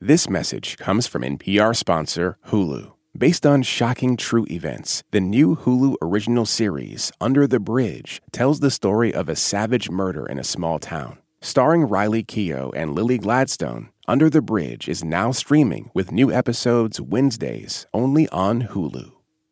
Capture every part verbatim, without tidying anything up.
This message comes from N P R sponsor Hulu. Based on shocking true events, the new Hulu original series, Under the Bridge, tells the story of a savage murder in a small town. Starring Riley Keough and Lily Gladstone, Under the Bridge is now streaming with new episodes Wednesdays only on Hulu.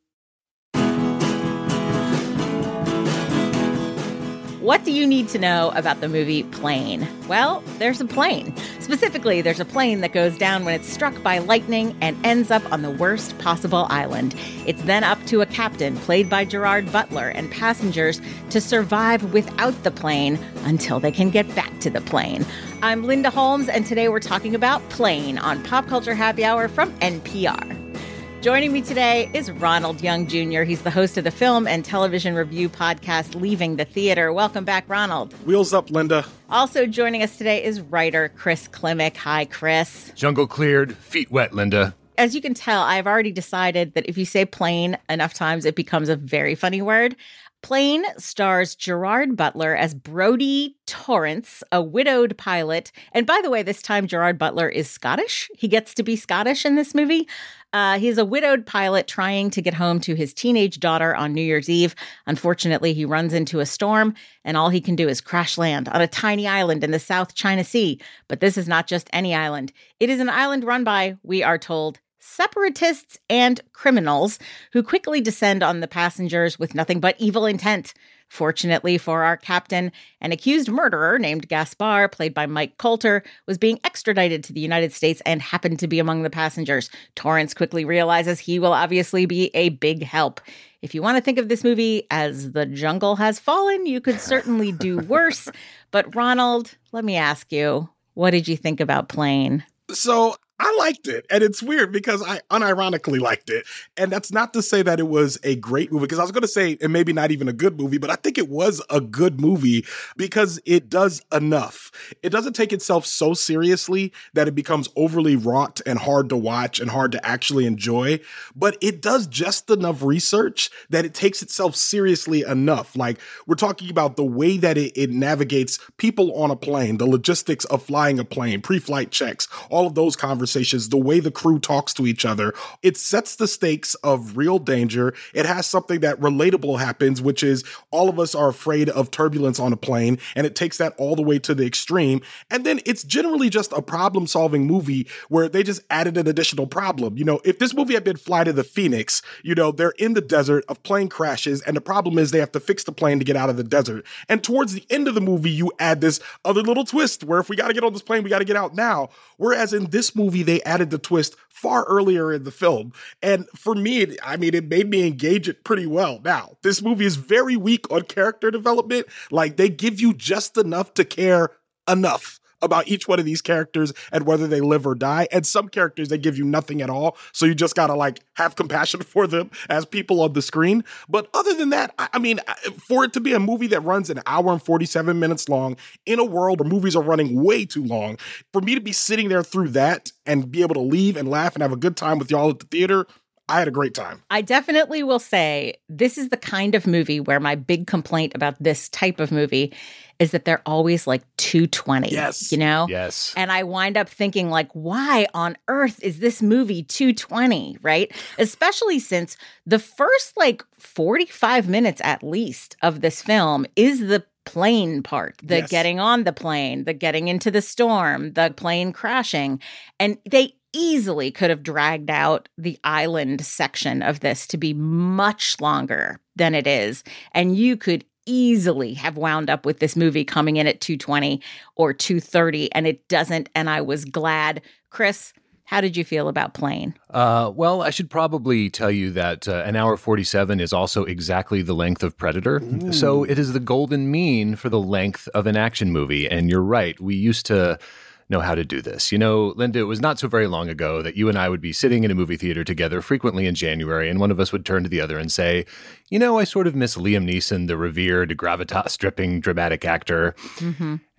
What do you need to know about the movie Plane? Well, there's a plane. Specifically, there's a plane that goes down when it's struck by lightning and ends up on the worst possible island. It's then up to a captain, played by Gerard Butler, and passengers to survive without the plane until they can get back to the plane. I'm Linda Holmes, and today we're talking about Plane on Pop Culture Happy Hour from N P R. Joining me today is Ronald Young Junior He's the host of the film and television review podcast, Leaving the Theater. Welcome back, Ronald. Wheels up, Linda. Also joining us today is writer Chris Klimek. Hi, Chris. Jungle cleared, feet wet, Linda. As you can tell, I've already decided that if you say plane enough times, it becomes a very funny word. Plane stars Gerard Butler as Brodie Torrance, a widowed pilot. And by the way, this time Gerard Butler is Scottish. He gets to be Scottish in this movie. Uh, he's a widowed pilot trying to get home to his teenage daughter on New Year's Eve. Unfortunately, he runs into a storm, and all he can do is crash land on a tiny island in the South China Sea. But this is not just any island. It is an island run by, we are told, separatists and criminals who quickly descend on the passengers with nothing but evil intent. Fortunately for our captain, an accused murderer named Gaspar, played by Mike Colter, was being extradited to the United States and happened to be among the passengers. Torrance quickly realizes he will obviously be a big help. If you want to think of this movie as The Jungle Has Fallen, you could certainly do worse. But Ronald, let me ask you, what did you think about Plane? So I liked it, and it's weird because I unironically liked it, and that's not to say that it was a great movie, because I was going to say it maybe not even a good movie, but I think it was a good movie because it does enough. It doesn't take itself so seriously that it becomes overly wrought and hard to watch and hard to actually enjoy, but it does just enough research that it takes itself seriously enough. Like, we're talking about the way that it, it navigates people on a plane, the logistics of flying a plane, pre-flight checks, all of those conversations. The way the crew talks to each other. It sets the stakes of real danger. It has something that relatable happens, which is all of us are afraid of turbulence on a plane, and it takes that all the way to the extreme. And then it's generally just a problem-solving movie where they just added an additional problem. You know, if this movie had been Flight of the Phoenix, you know, they're in the desert, a plane crashes, and the problem is they have to fix the plane to get out of the desert. And towards the end of the movie, you add this other little twist where if we got to get on this plane, we got to get out now. Whereas in this movie, they added the twist far earlier in the film. And for me, it, I mean, it made me engage it pretty well. Now, this movie is very weak on character development. Like, they give you just enough to care enough about each one of these characters and whether they live or die. And some characters, they give you nothing at all. So you just got to like have compassion for them as people on the screen. But other than that, I mean, for it to be a movie that runs an hour and forty-seven minutes long in a world where movies are running way too long, for me to be sitting there through that and be able to leave and laugh and have a good time with y'all at the theater, I had a great time. I definitely will say this is the kind of movie where my big complaint about this type of movie is that they're always like two twenty. Yes. You know? Yes. And I wind up thinking like, why on earth is this movie two twenty, right? Especially since the first like forty-five minutes at least of this film is the plane part, the yes. getting on the plane, the getting into the storm, the plane crashing. And they easily could have dragged out the island section of this to be much longer than it is. And you could easily have wound up with this movie coming in at two twenty or two thirty, and it doesn't. And I was glad. Chris, how did you feel about Plane? Uh, well, I should probably tell you that uh, an hour forty-seven is also exactly the length of Predator. Ooh. So it is the golden mean for the length of an action movie. And you're right. We used to know how to do this. You know, Linda, it was not so very long ago that you and I would be sitting in a movie theater together frequently in January, and one of us would turn to the other and say, you know, I sort of miss Liam Neeson, the revered gravitas-stripping dramatic actor. Mm-hmm.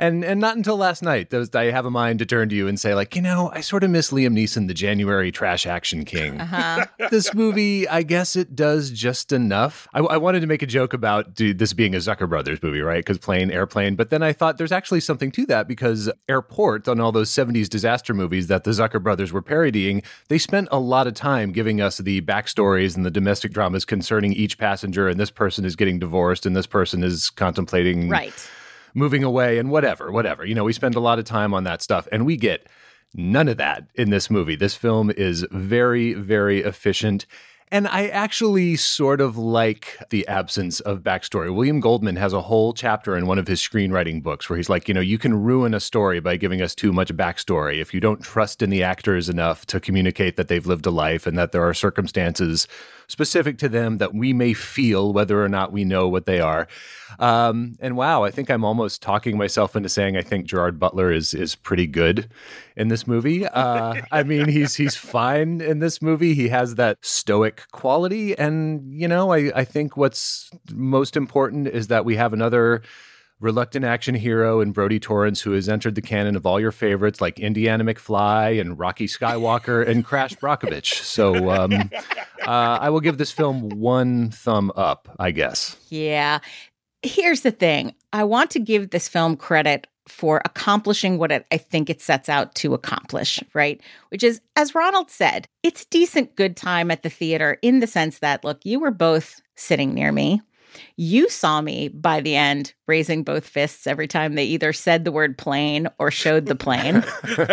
And and not until last night does I have a mind to turn to you and say, like, you know, I sort of miss Liam Neeson, the January trash action king. Uh-huh. This movie, I guess it does just enough. I, I wanted to make a joke about dude, this being a Zucker Brothers movie, right? Because plane, airplane. But then I thought there's actually something to that because Airport, on all those seventies disaster movies that the Zucker Brothers were parodying, they spent a lot of time giving us the backstories and the domestic dramas concerning each passenger. And this person is getting divorced and this person is contemplating... Right. moving away and whatever, whatever. You know, we spend a lot of time on that stuff and we get none of that in this movie. This film is very, very efficient. And I actually sort of like the absence of backstory. William Goldman has a whole chapter in one of his screenwriting books where he's like, you know, you can ruin a story by giving us too much backstory. If you don't trust in the actors enough to communicate that they've lived a life and that there are circumstances specific to them that we may feel whether or not we know what they are. Um, and wow, I think I'm almost talking myself into saying I think Gerard Butler is is pretty good in this movie. Uh, I mean, he's he's fine in this movie. He has that stoic quality. And, you know, I, I think what's most important is that we have another reluctant action hero in Brody Torrance who has entered the canon of all your favorites like Indiana McFly and Rocky Skywalker and Crash Brockovich. So um, uh, I will give this film one thumb up, I guess. Yeah. Here's the thing. I want to give this film credit for accomplishing what it, I think it sets out to accomplish, right? Which is, as Ronald said, it's a decent good time at the theater in the sense that, look, you were both sitting near me. You saw me by the end raising both fists every time they either said the word plane or showed the plane.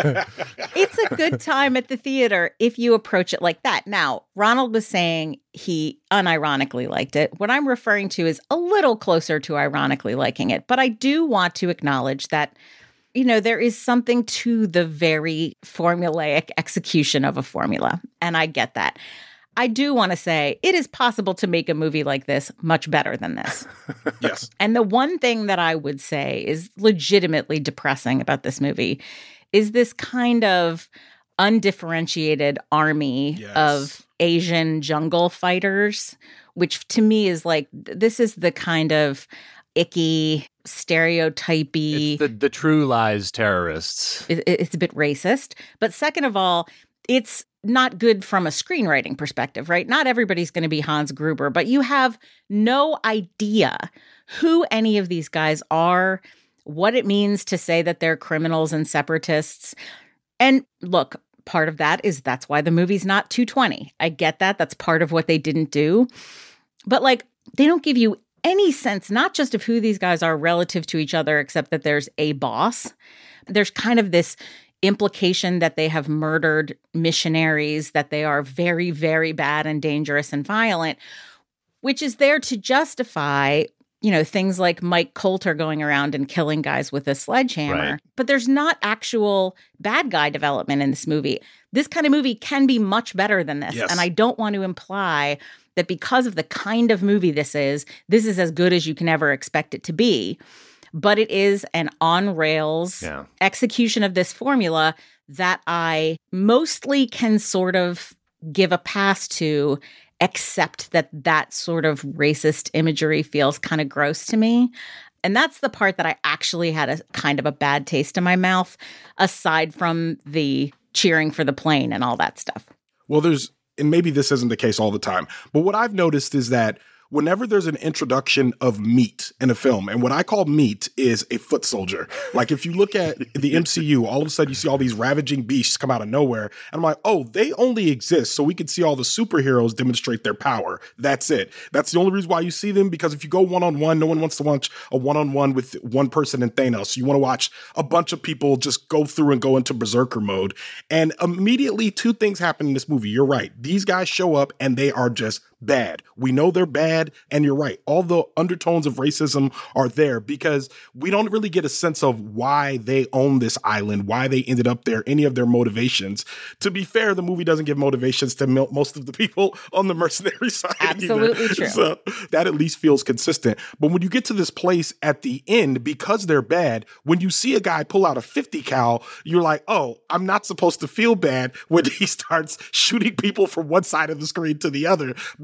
It's a good time at the theater if you approach it like that. Now, Ronald was saying he unironically liked it. What I'm referring to is a little closer to ironically liking it. But I do want to acknowledge that, you know, there is something to the very formulaic execution of a formula. And I get that. I do want to say it is possible to make a movie like this much better than this. Yes. And the one thing that I would say is legitimately depressing about this movie is this kind of undifferentiated army Yes. of Asian jungle fighters, which to me is like, this is the kind of icky, stereotypy. It's the, the True Lies terrorists. It, it's a bit racist. But second of all, it's not good from a screenwriting perspective, right? Not everybody's going to be Hans Gruber, but you have no idea who any of these guys are, what it means to say that they're criminals and separatists. And look, part of that is that's why the movie's not two twenty. I get that. That's part of what they didn't do. But like, they don't give you any sense, not just of who these guys are relative to each other, except that there's a boss. There's kind of this implication that they have murdered missionaries, that they are very, very bad and dangerous and violent, which is there to justify, you know, things like Mike Coulter going around and killing guys with a sledgehammer. Right. But there's not actual bad guy development in this movie. This kind of movie can be much better than this. Yes. And I don't want to imply that because of the kind of movie this is, this is as good as you can ever expect it to be. But it is an on-rails Yeah. execution of this formula that I mostly can sort of give a pass to, except that that sort of racist imagery feels kind of gross to me. And that's the part that I actually had a kind of a bad taste in my mouth, aside from the cheering for the plane and all that stuff. Well, there's, and maybe this isn't the case all the time, but what I've noticed is that whenever there's an introduction of meat in a film, and what I call meat is a foot soldier. Like if you look at the M C U, all of a sudden you see all these ravaging beasts come out of nowhere. And I'm like, oh, they only exist so we can see all the superheroes demonstrate their power. That's it. That's the only reason why you see them, because if you go one-on-one, no one wants to watch a one-on-one with one person and Thanos. You want to watch a bunch of people just go through and go into berserker mode. And immediately two things happen in this movie. You're right. These guys show up and they are just bad. We know they're bad. And you're right. All the undertones of racism are there because we don't really get a sense of why they own this island, why they ended up there, any of their motivations. To be fair, the movie doesn't give motivations to mil- most of the people on the mercenary side. Absolutely either. true. So that at least feels consistent. But when you get to this place at the end, because they're bad, when you see a guy pull out a fifty cal, you're like, oh, I'm not supposed to feel bad when he starts shooting people from one side of the screen to the other,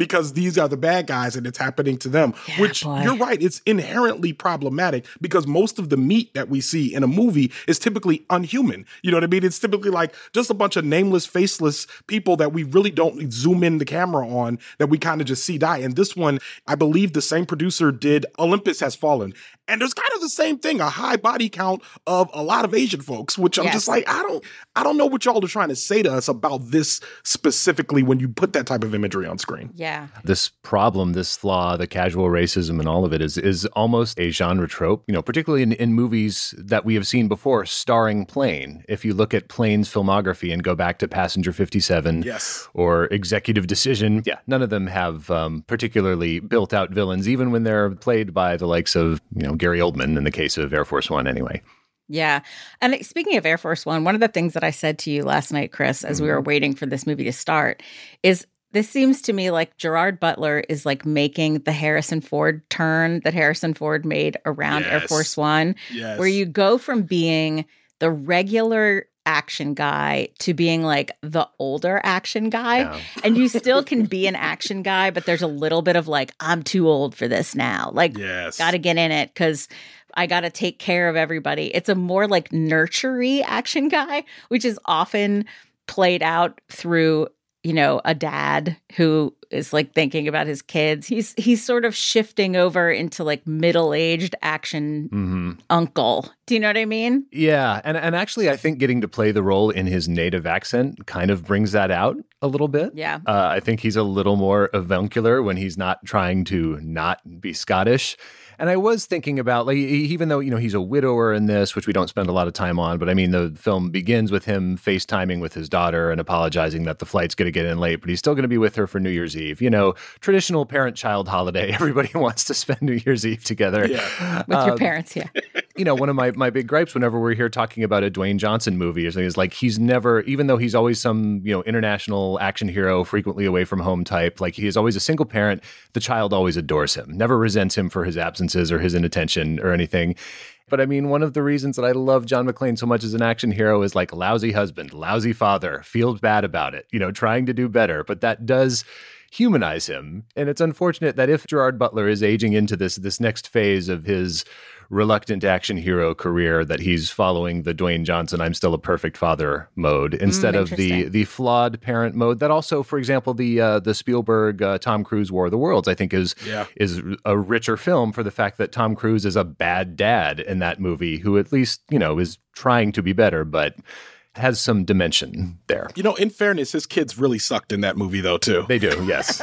because these are the bad guys and it's happening to them, yeah, which boy. You're right. It's inherently problematic because most of the meat that we see in a movie is typically unhuman. You know what I mean? It's typically like just a bunch of nameless, faceless people that we really don't zoom in the camera on, that we kind of just see die. And this one, I believe the same producer did Olympus Has Fallen. And there's kind of the same thing, a high body count of a lot of Asian folks, which I'm yes. just like, I don't, I don't know what y'all are trying to say to us about this specifically when you put that type of imagery on screen. Yeah. This problem, this flaw, the casual racism and all of it is is almost a genre trope, you know, particularly in, in movies that we have seen before starring Plane. If you look at Plane's filmography and go back to Passenger fifty-seven yes. or Executive Decision, yeah, none of them have um, particularly built out villains, even when they're played by the likes of, you know, Gary Oldman in the case of Air Force One anyway. Yeah. And speaking of Air Force One, one of the things that I said to you last night, Chris, as mm-hmm. we were waiting for this movie to start, is this seems to me like Gerard Butler is like making the Harrison Ford turn that Harrison Ford made around yes. Air Force One, yes. where you go from being the regular action guy to being like the older action guy. Yeah. And you still can be an action guy, but there's a little bit of like, I'm too old for this now. Like, yes. got to get in it because I got to take care of everybody. It's a more like nurtury action guy, which is often played out through, you know, a dad who is like thinking about his kids. He's he's sort of shifting over into like middle-aged action mm-hmm. uncle. Do you know what I mean? Yeah. And and actually, I think getting to play the role in his native accent kind of brings that out a little bit. Yeah. Uh, I think he's a little more avuncular when he's not trying to not be Scottish. And I was thinking about, like, even though, you know, he's a widower in this, which we don't spend a lot of time on, but I mean, the film begins with him FaceTiming with his daughter and apologizing that the flight's going to get in late, but he's still going to be with her for New Year's Eve. You know, traditional parent-child holiday. Everybody wants to spend New Year's Eve together. Yeah. With um, your parents, yeah. You know, one of my, my big gripes whenever we're here talking about a Dwayne Johnson movie is, is like, he's never, even though he's always some, you know, international action hero, frequently away from home type, like he is always a single parent, the child always adores him, never resents him for his absences or his inattention or anything. But I mean, one of the reasons that I love John McClane so much as an action hero is like lousy husband, lousy father, feels bad about it, you know, trying to do better. But that does humanize him. And it's unfortunate that if Gerard Butler is aging into this this next phase of his reluctant action hero career, that he's following the Dwayne Johnson I'm still a perfect father mode instead mm, of the the flawed parent mode that also, for example, the uh, the Spielberg uh, Tom Cruise War of the Worlds I think is yeah. is a richer film for the fact that Tom Cruise is a bad dad in that movie who at least, you know, is trying to be better, but has some dimension there. You know, in fairness, his kids really sucked in that movie, though, too. They do, yes.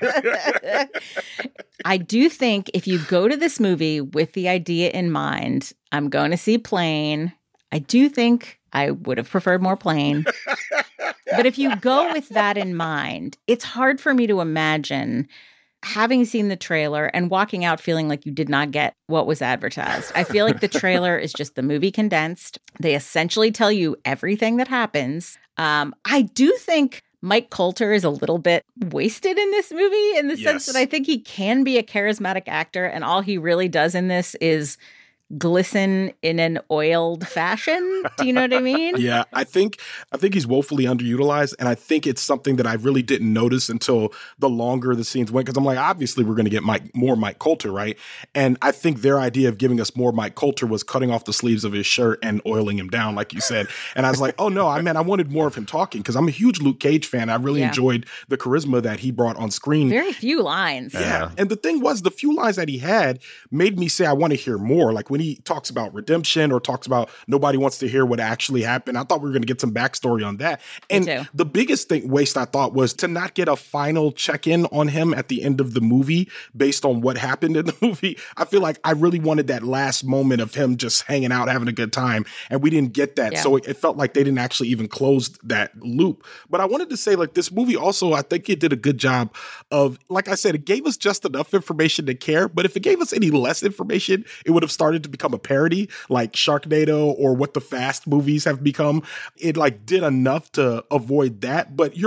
I do think if you go to this movie with the idea in mind, I'm going to see Plane, I do think I would have preferred more Plane. But if you go with that in mind, it's hard for me to imagine having seen the trailer and walking out feeling like you did not get what was advertised. I feel like the trailer is just the movie condensed. They essentially tell you everything that happens. Um, I do think Mike Colter is a little bit wasted in this movie in the yes. sense that I think he can be a charismatic actor and all he really does in this is glisten in an oiled fashion. Do you know what I mean? Yeah, I think I think he's woefully underutilized, and I think it's something that I really didn't notice until the longer the scenes went, because I'm like, obviously we're going to get Mike more Mike Colter, right? And I think their idea of giving us more Mike Colter was cutting off the sleeves of his shirt and oiling him down, like you said. And I was like, oh no, I mean, I wanted more of him talking because I'm a huge Luke Cage fan. I really yeah. enjoyed the charisma that he brought on screen. Very few lines. Yeah. Yeah. And the thing was, the few lines that he had made me say, I want to hear more. Like when he talks about redemption or talks about nobody wants to hear what actually happened, I thought we were going to get some backstory on that. And the biggest thing waste I thought was to not get a final check-in on him at the end of the movie based on what happened in the movie. I feel like I really wanted that last moment of him just hanging out, having a good time. And we didn't get that. Yeah. So it, it felt like they didn't actually even close that loop. But I wanted to say, like, this movie also, I think it did a good job of, like I said, it gave us just enough information to care. But if it gave us any less information, it would have started to become a parody, like Sharknado or what the Fast movies have become. It like did enough to avoid that. But you're right.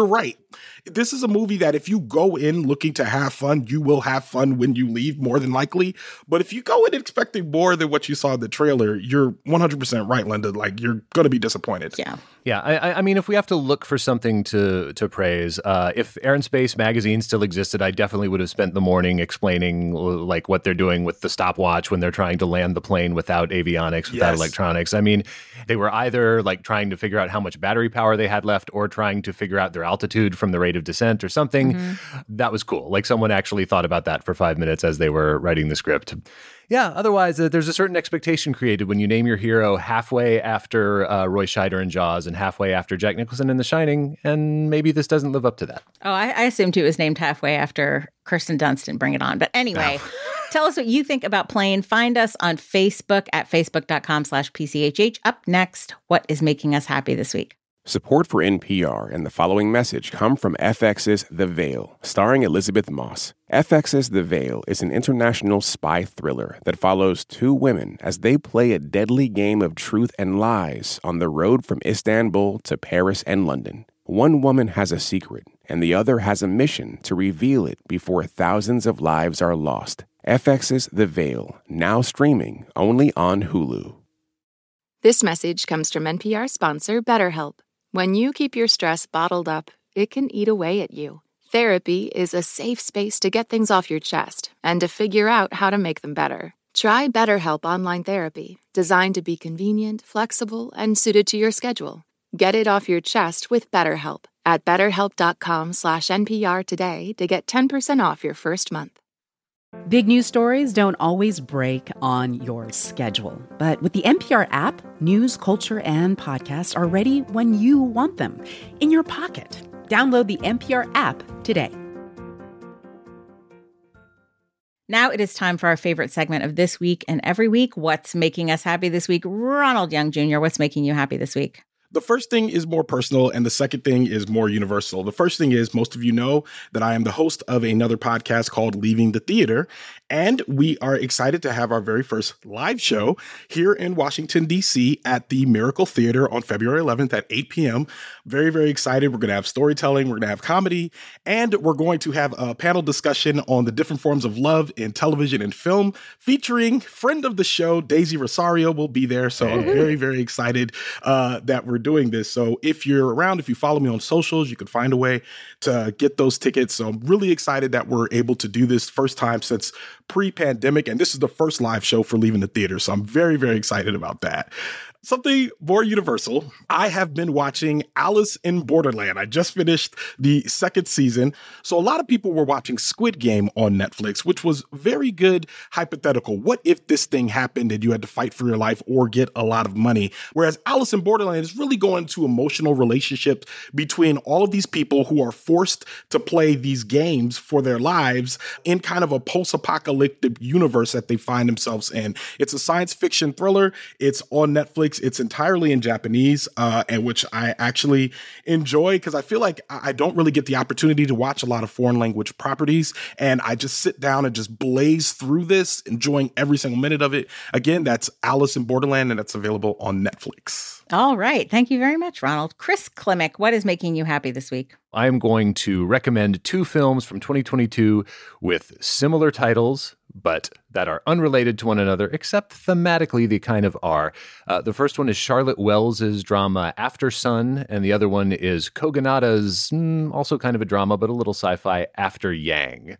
This is a movie that if you go in looking to have fun, you will have fun when you leave, more than likely. But if you go in expecting more than what you saw in the trailer, you're one hundred percent right, Linda. Like, you're going to be disappointed. Yeah. Yeah, I, I mean, if we have to look for something to to praise, uh, if Air and Space magazine still existed, I definitely would have spent the morning explaining like what they're doing with the stopwatch when they're trying to land the plane without avionics, without Yes. electronics. I mean, they were either like trying to figure out how much battery power they had left or trying to figure out their altitude from the rate of descent or something. Mm-hmm. That was cool. Like someone actually thought about that for five minutes as they were writing the script. Yeah, otherwise, uh, there's a certain expectation created when you name your hero halfway after uh, Roy Scheider in Jaws and halfway after Jack Nicholson in The Shining, and maybe this doesn't live up to that. Oh, I, I assumed it was named halfway after Kirsten Dunst in Bring It On. But anyway, tell us what you think about Plane. Find us on Facebook at facebook.com slash PCHH. Up next, what is making us happy this week? Support for N P R and the following message come from F X's The Veil, starring Elizabeth Moss. F X's The Veil is an international spy thriller that follows two women as they play a deadly game of truth and lies on the road from Istanbul to Paris and London. One woman has a secret, and the other has a mission to reveal it before thousands of lives are lost. F X's The Veil, now streaming only on Hulu. This message comes from N P R sponsor BetterHelp. When you keep your stress bottled up, it can eat away at you. Therapy is a safe space to get things off your chest and to figure out how to make them better. Try BetterHelp Online Therapy, designed to be convenient, flexible, and suited to your schedule. Get it off your chest with BetterHelp at betterhelp.com slash NPR today to get ten percent off your first month. Big news stories don't always break on your schedule. But with the N P R app, news, culture, and podcasts are ready when you want them. In your pocket. Download the N P R app today. Now it is time for our favorite segment of this week and every week. What's making us happy this week? Ronald Young Junior, what's making you happy this week? The first thing is more personal, and the second thing is more universal. The first thing is, most of you know that I am the host of another podcast called Leaving the Theater, and we are excited to have our very first live show here in Washington, D C at the Miracle Theater on February eleventh at eight p.m. Very, very excited. We're going to have storytelling, we're going to have comedy, and we're going to have a panel discussion on the different forms of love in television and film, featuring friend of the show, Daisy Rosario will be there. So I'm very, very excited uh, that we're doing this. So if you're around, if you follow me on socials, you can find a way to get those tickets. So I'm really excited that we're able to do this first time since pre-pandemic. And this is the first live show for Leaving the Theater. So I'm very, very excited about that. Something more universal. I have been watching Alice in Borderland. I just finished the second season. So a lot of people were watching Squid Game on Netflix, which was very good hypothetical. What if this thing happened and you had to fight for your life or get a lot of money? Whereas Alice in Borderland is really going to emotional relationships between all of these people who are forced to play these games for their lives in kind of a post-apocalyptic universe that they find themselves in. It's a science fiction thriller. It's on Netflix. It's entirely in Japanese, uh, and which I actually enjoy because I feel like I don't really get the opportunity to watch a lot of foreign language properties. And I just sit down and just blaze through this, enjoying every single minute of it. Again, that's Alice in Borderland, and that's available on Netflix. All right. Thank you very much, Ronald. Chris Klimek, what is making you happy this week? I am going to recommend two films from twenty twenty-two with similar titles, but that are unrelated to one another, except thematically they kind of are. Uh, the first one is Charlotte Wells' drama After Sun, and the other one is Kogonada's, mm, also kind of a drama, but a little sci-fi, After Yang.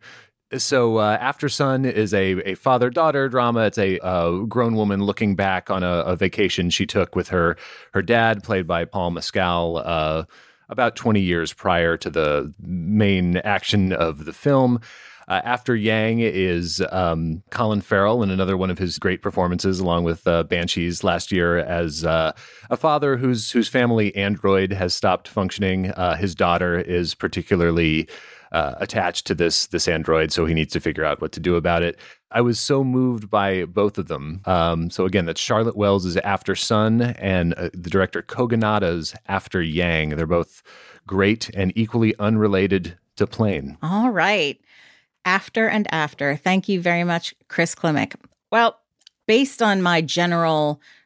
So uh, After Sun is a, a father-daughter drama. It's a uh, grown woman looking back on a, a vacation she took with her, her dad, played by Paul Mescal, uh, about twenty years prior to the main action of the film. Uh, After Yang is um, Colin Farrell in another one of his great performances, along with uh, Banshees last year, as uh, a father whose whose family Android has stopped functioning. Uh, his daughter is particularly uh, attached to this this android, so he needs to figure out what to do about it. I was so moved by both of them. Um, so again, that's Charlotte Wells' After Sun and uh, the director Kogonada's After Yang. They're both great and equally unrelated to Plane. All right. After and After. Thank you very much, Chris Klimek. Well, based on my general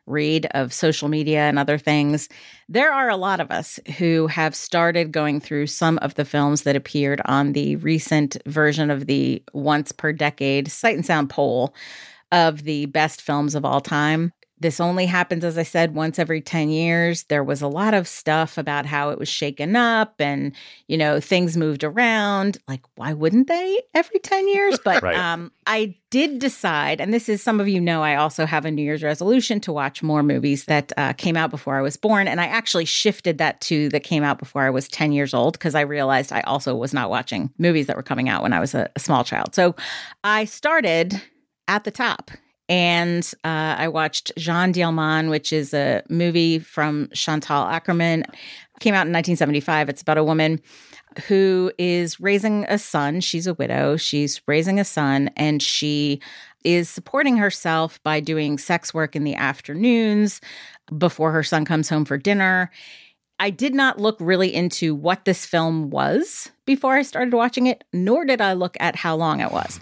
read of social media and other things, there are a lot of us who have started going through some of the films that appeared on the recent version of the Once Per Decade Sight and Sound poll of the best films of all time. This only happens, as I said, once every ten years. There was a lot of stuff about how it was shaken up and, you know, things moved around. Like, why wouldn't they every ten years? But right. um, I did decide, and this is, some of you know, I also have a New Year's resolution to watch more movies that uh, came out before I was born. And I actually shifted that to that came out before I was ten years old, because I realized I also was not watching movies that were coming out when I was a, a small child. So I started at the top. And uh, I watched Jeanne Dielman, which is a movie from Chantal Akerman. It came out in nineteen seventy-five. It's about a woman who is raising a son. She's a widow. She's raising a son, and she is supporting herself by doing sex work in the afternoons before her son comes home for dinner. I did not look really into what this film was before I started watching it, nor did I look at how long it was.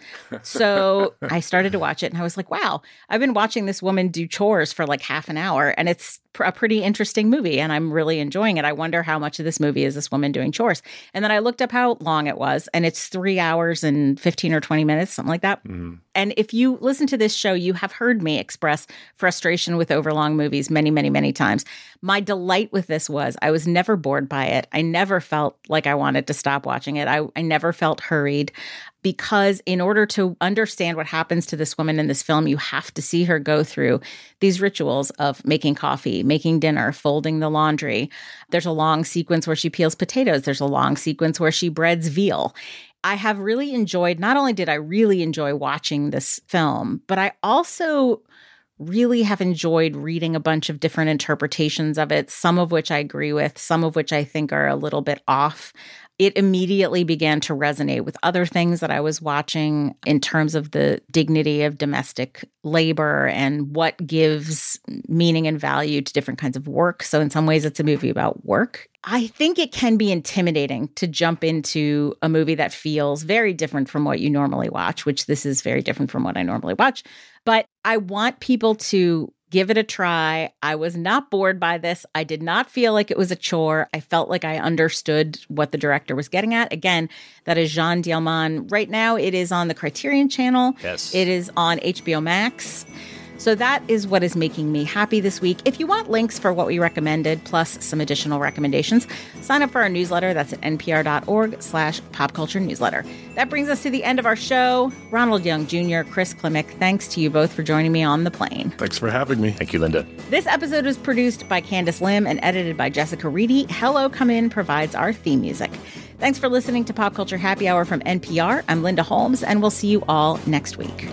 So I started to watch it and I was like, wow, I've been watching this woman do chores for like half an hour, and it's a pretty interesting movie and I'm really enjoying it. I wonder how much of this movie is this woman doing chores. And then I looked up how long it was, and it's three hours and fifteen or twenty minutes, something like that. Mm. And if you listen to this show, you have heard me express frustration with overlong movies many, many, many times. My delight with this was I was never bored by it. I never felt like I wanted to stop watching it. I, I never felt hurried, because in order to understand what happens to this woman in this film, you have to see her go through these rituals of making coffee, making dinner, folding the laundry. There's a long sequence where she peels potatoes. There's a long sequence where she breads veal. I have really enjoyed, not only did I really enjoy watching this film, but I also really have enjoyed reading a bunch of different interpretations of it, some of which I agree with, some of which I think are a little bit off. It immediately began to resonate with other things that I was watching in terms of the dignity of domestic labor and what gives meaning and value to different kinds of work. So in some ways, it's a movie about work. I think it can be intimidating to jump into a movie that feels very different from what you normally watch, which this is very different from what I normally watch. But I want people to give it a try. I was not bored by this. I did not feel like it was a chore. I felt like I understood what the director was getting at. Again, that is Jeanne Dielman. Right now, it is on the Criterion Channel. Yes. It is on H B O Max. So that is what is making me happy this week. If you want links for what we recommended, plus some additional recommendations, sign up for our newsletter. That's at npr.org slash pop culture newsletter. That brings us to the end of our show. Ronald Young Junior, Chris Klimek, thanks to you both for joining me on the plane. Thanks for having me. Thank you, Linda. This episode was produced by Candace Lim and edited by Jessica Reedy. Hello Come In provides our theme music. Thanks for listening to Pop Culture Happy Hour from N P R. I'm Linda Holmes, and we'll see you all next week.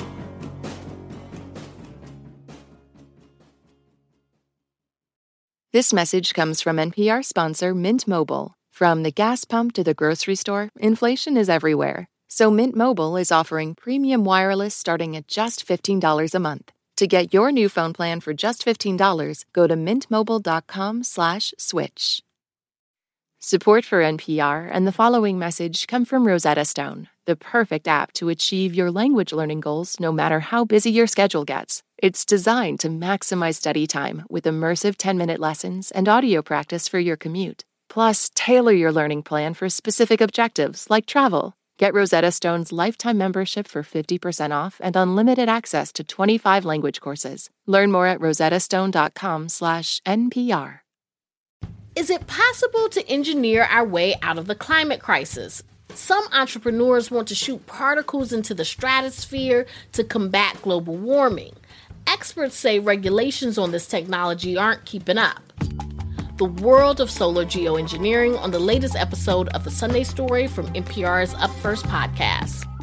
This message comes from N P R sponsor Mint Mobile. From the gas pump to the grocery store, inflation is everywhere. So Mint Mobile is offering premium wireless starting at just fifteen dollars a month. To get your new phone plan for just fifteen dollars, go to mintmobile.com slash switch. Support for N P R and the following message come from Rosetta Stone, the perfect app to achieve your language learning goals no matter how busy your schedule gets. It's designed to maximize study time with immersive ten-minute lessons and audio practice for your commute. Plus, tailor your learning plan for specific objectives like travel. Get Rosetta Stone's lifetime membership for fifty percent off and unlimited access to twenty-five language courses. Learn more at rosettastone.com slash NPR. Is it possible to engineer our way out of the climate crisis? Some entrepreneurs want to shoot particles into the stratosphere to combat global warming. Experts say regulations on this technology aren't keeping up. The world of solar geoengineering on the latest episode of The Sunday Story from N P R's Up First podcast.